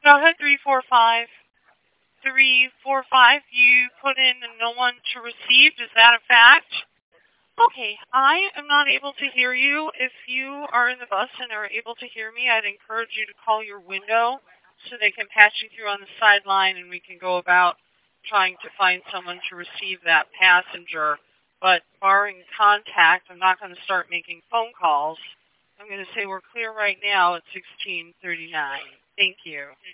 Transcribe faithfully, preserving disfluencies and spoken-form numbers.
Go ahead, three four five. three four five, you put in no one to receive. Is that a fact? Okay, I am not able to hear you. If you are in the bus and are able to hear me, I'd encourage you to call your window so they can patch you through on the sideline and we can go about trying to find someone to receive that passenger. But barring contact, I'm not going to start making phone calls. I'm going to say we're clear right now at sixteen thirty-nine. Thank you.